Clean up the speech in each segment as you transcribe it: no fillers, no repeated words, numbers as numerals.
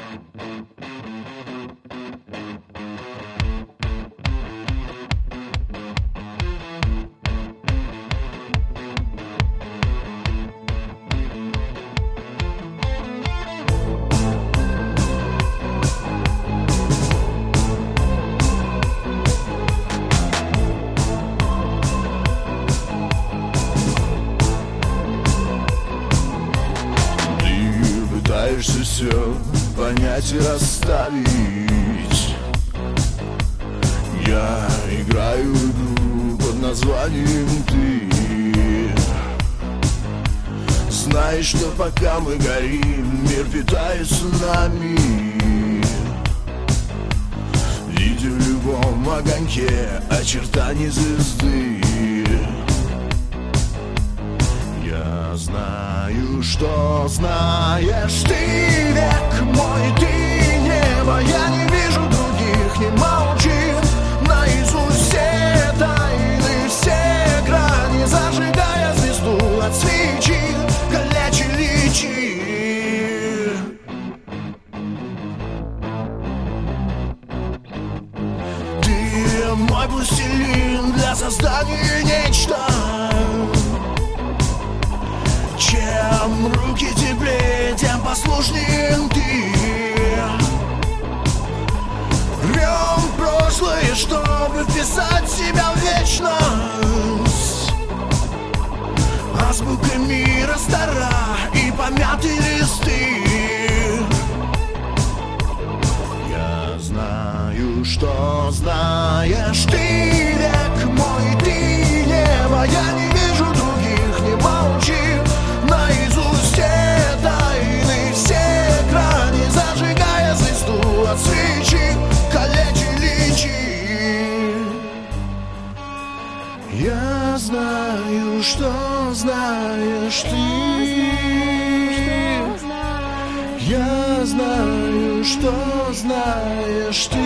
Пытаешься все понять и расставить. Я играю игру под названием «Ты». Знаешь, что пока мы горим, мир питается нами. Видя в любом огоньке очертания звезды. Я знаю, что знаешь ты, век мой, ты небо. Я не вижу других, не молчи. Наизусть все тайны, все грани, зажигая звезду от свечи, калечи личи. Ты мой пластилин для создания нечто. Чем руки теплее, тем послушнее ты. Рвем прошлое, чтобы вписать себя в вечность. Азбука мира стара и помятые листы. Я знаю, что знаешь ты, век мой, ты небо. Я не вижу других, не молчи. Наизусть все тайны, все грани, зажигая звезду от свечи, калечи личи. Я знаю, что знаешь ты. Я знаю, что знаешь ты.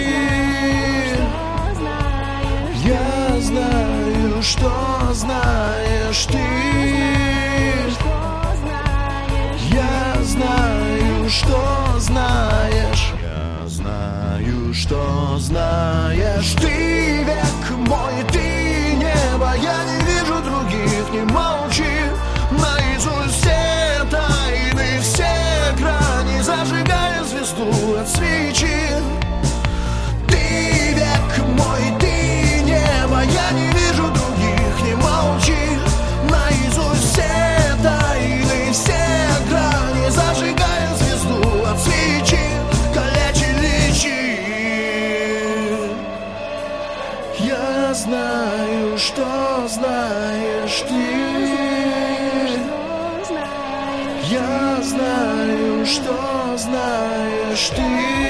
Я знаю, что знаешь ты. Я знаю, что знаешь. Я знаю, что знаешь ты, век мой, ты небо. Я не вижу других, не молчи. Наизусть все тайны, все грани, зажигая звезду от свечи. Ты век мой, ты небо. Я не вижу других, не молчи. Наизусть все тайны, все грани, зажигая звезду от свечи, калечи личи. Я знаю, что знаешь ты. Я знаю, что знаешь ты.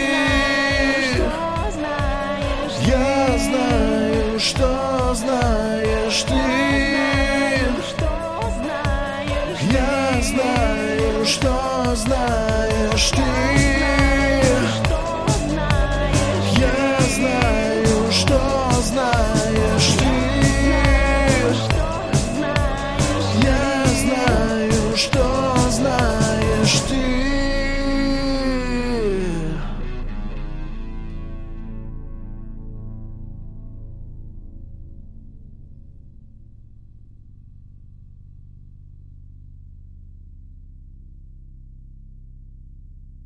Я знаю, что знаешь ты. Я знаю, что знаешь ты.